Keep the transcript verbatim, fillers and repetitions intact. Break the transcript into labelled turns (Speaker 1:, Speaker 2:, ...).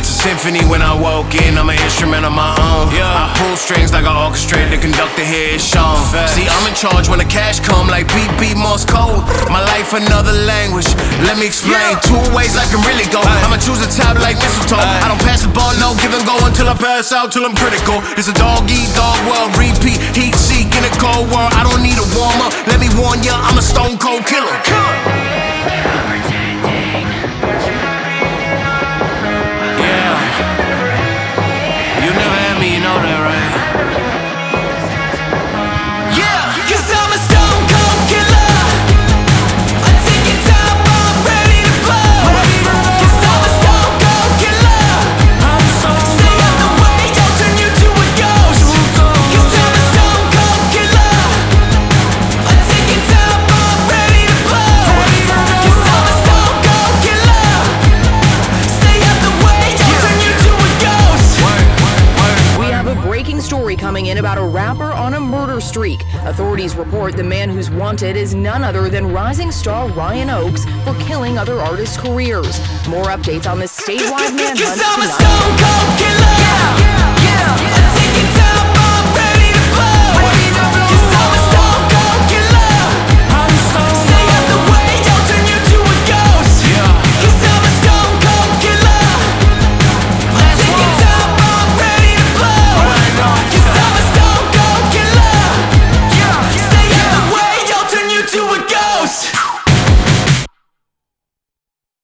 Speaker 1: a symphony when I walk in, I'm an instrument of my own. Yeah. I pull strings like an orchestrator, the conductor here is shown. Facts. See, I'm in charge when the cash come like beat, beat, Morse code. My life another language, let me explain. Yeah. Two ways I can really go. Aye. I'ma choose a top like mistletoe. Aye. I don't pass the ball, no give and go until I pass out, till I'm critical. It's a dog eat dog world, repeat, heat seek in a cold world. I don't need a warm up, let me warn ya, I'm a stone cold killer. Killer.
Speaker 2: Story coming in about a rapper on a murder streak. Authorities report the man who's wanted is none other than rising star Ryan Oakes for killing other artists' careers. More updates on this statewide manhunt tonight.